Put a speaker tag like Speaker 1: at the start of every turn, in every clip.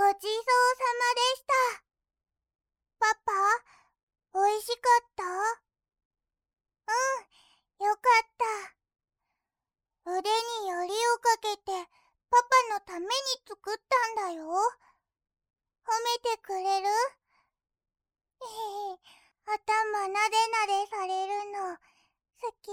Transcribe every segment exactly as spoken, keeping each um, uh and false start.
Speaker 1: ごちそうさまでした。パパ、おいしかった？うん、よかった。腕によりをかけてパパのために作ったんだよ。褒めてくれる？へへ、頭なでなでされるの好き？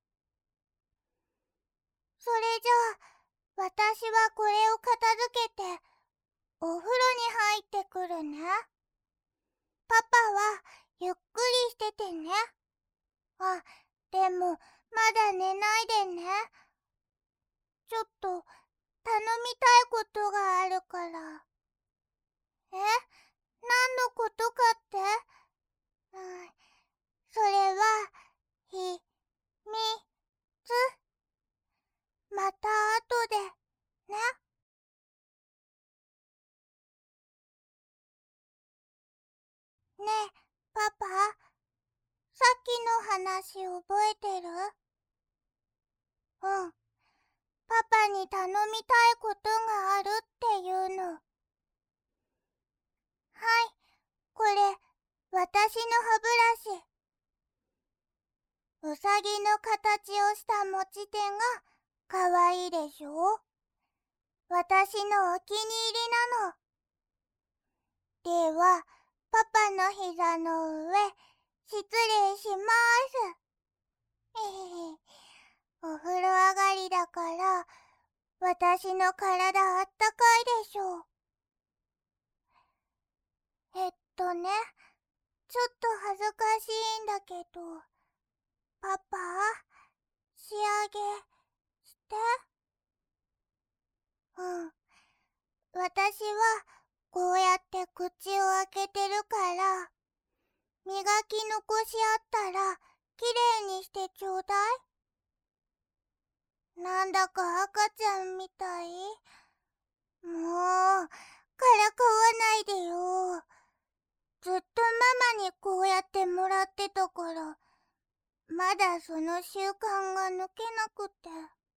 Speaker 1: それじゃあ、私はこれを片付けてお風呂に入ってくるね。パパはゆっくりしててね。あ、でもまだ寝ないでね。ちょっと頼みたいことがあるから。え？何のことかって？うん、それはひみつ。また後でね。ねえ、パパ、さっきの話覚えてる？うん。パパに頼みたいことがあるっていうの。はい、これ、私の歯ブラシ。うさぎの形をした持ち手がかわいいでしょ？私のお気に入りなの。では、パパの膝の上、失礼します。えへへ、お風呂上がりだから、私の体あったかいでしょう。えっとね、ちょっと恥ずかしいんだけど、パパ、仕上げして。うん。私はこうやって口を開けてるから、磨き残しあったらきれいにしてちょうだい。なんだか赤ちゃんみたい。もう、からかわないでよ。ずっとママにこうやってもらってたから、まだその習慣が抜けなくて。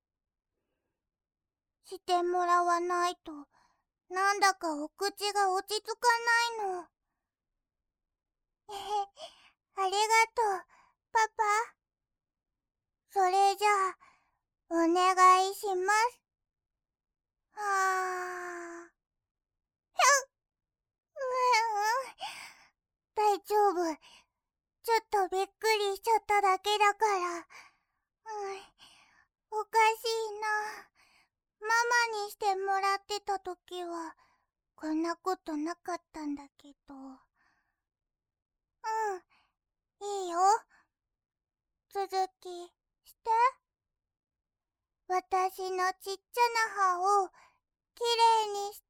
Speaker 1: してもらわないと、なんだかお口が落ち着かないの。えへ、ありがとう、パパ。それじゃあ、お願いします。はあ。ひゃっ、大丈夫。ちょっとびっくりしちゃっただけだから。うん、おかしいな。ママにしてもらってた時は、こんなことなかったんだけど。うん、いいよ。続きして。私のちっちゃな歯をきれいにして。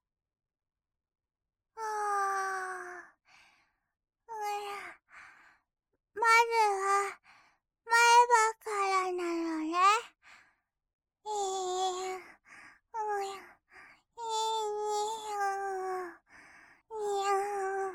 Speaker 1: ああ。うや。まずは前歯からなのね。いい、うや、いいよ。いや、うん、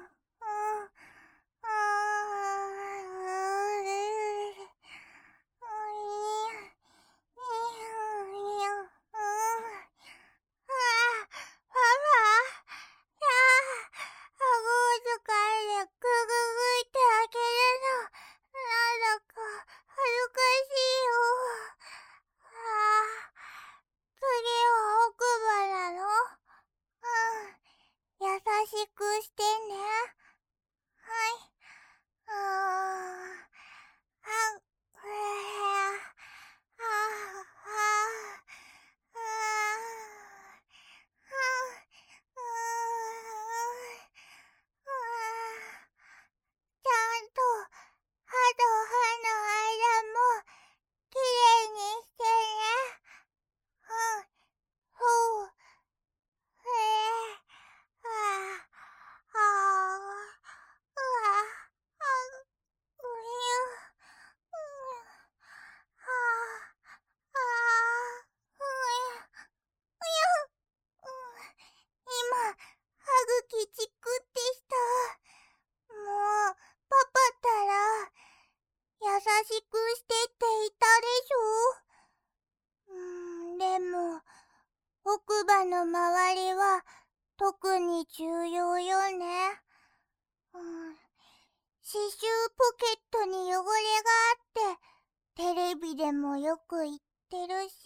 Speaker 1: 特に重要よね。うん。刺繍ポケットに汚れがあって、テレビでもよく言ってるし。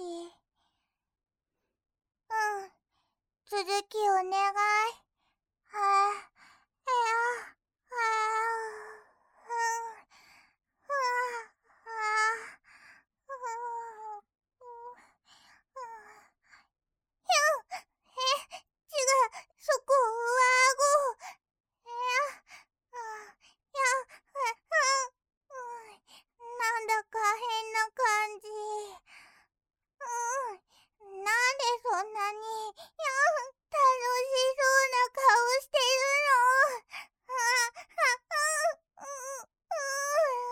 Speaker 1: うん。続きお願い。はあ、はあ、はあ、ふわ、ふわ、ふわ、ひゅん、え、違う、そこ、はご、え、あ、や、ふ、うん、なんだか変な感じ。うん、なんでそんなに、や、楽しそうな顔してるの。あ、あ、うん、うん、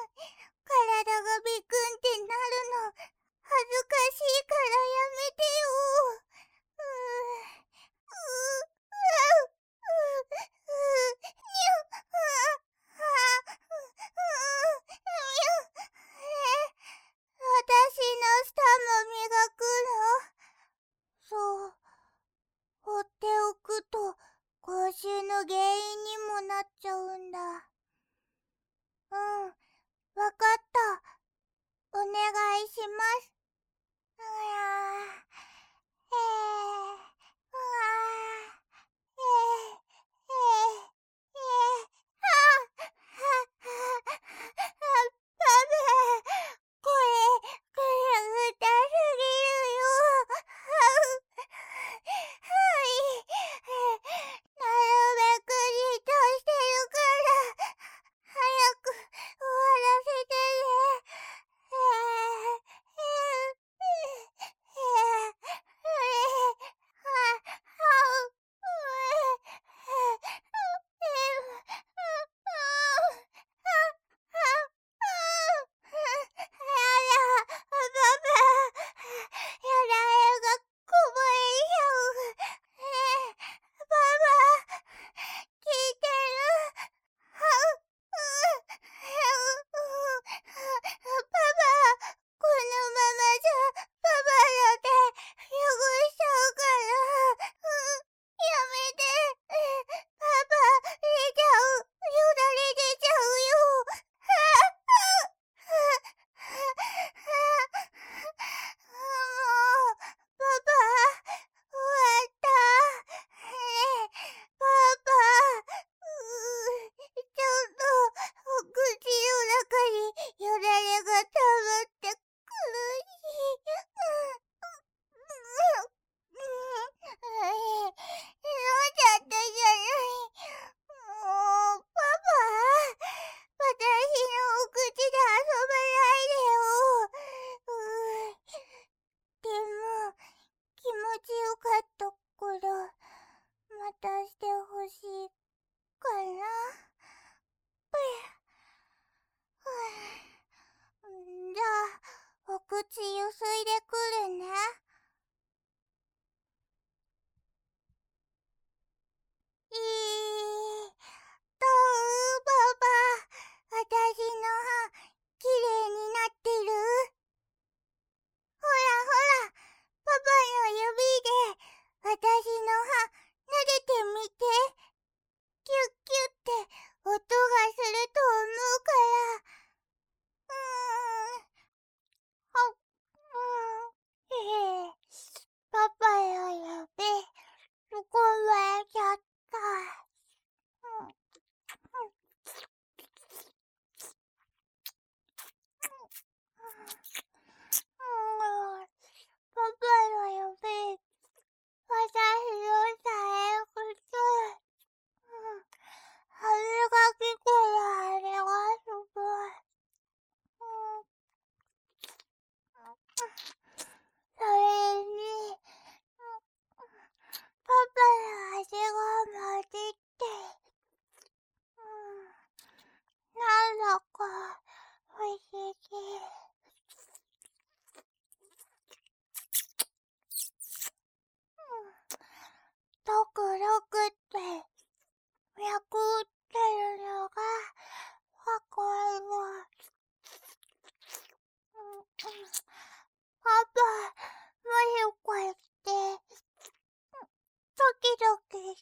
Speaker 1: 体がビクンってなるの、恥ずかしいからやめてよ。うー、う、う、う、う、にゅ、あ、あ、う、う、にゅ、え、私の舌も磨くの？そう、放っておくと口臭の原因にもなっちゃうんだ。うん、わかった。お願いします。うわー、へー、うわー、へー、へー、へー、あ、は、は、あ、ダメ。これ、これ、痛すぎるよ。はい。なるべくじっとしてる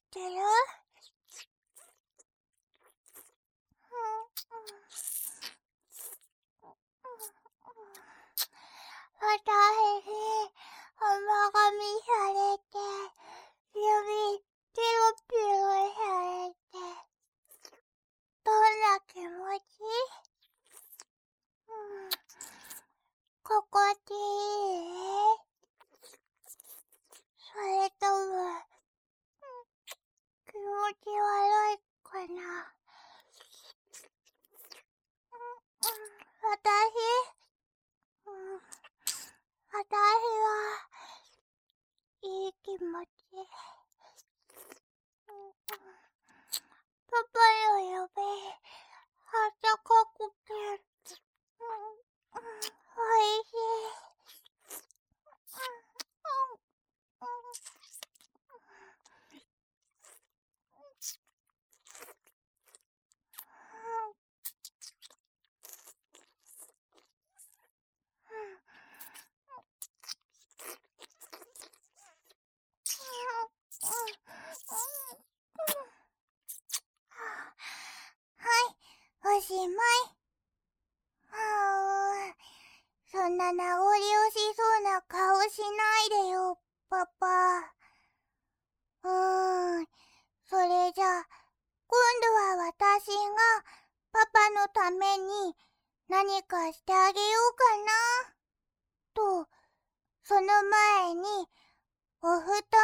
Speaker 1: ってる？私に甘噛みされて、指ピロピロされて、どんな気持ち？うん、心地いい？それとも、気持ち悪いかな？私、うん、私は、いい気持ち。パパの指、あったかくて、うん、おいしい。うん、はい、おしまい。はぁ、そんな名残惜しそうな顔しないでよ、パパ。うーん、それじゃあ、今度は私がパパのために何かしてあげようかな。と、その前にお布団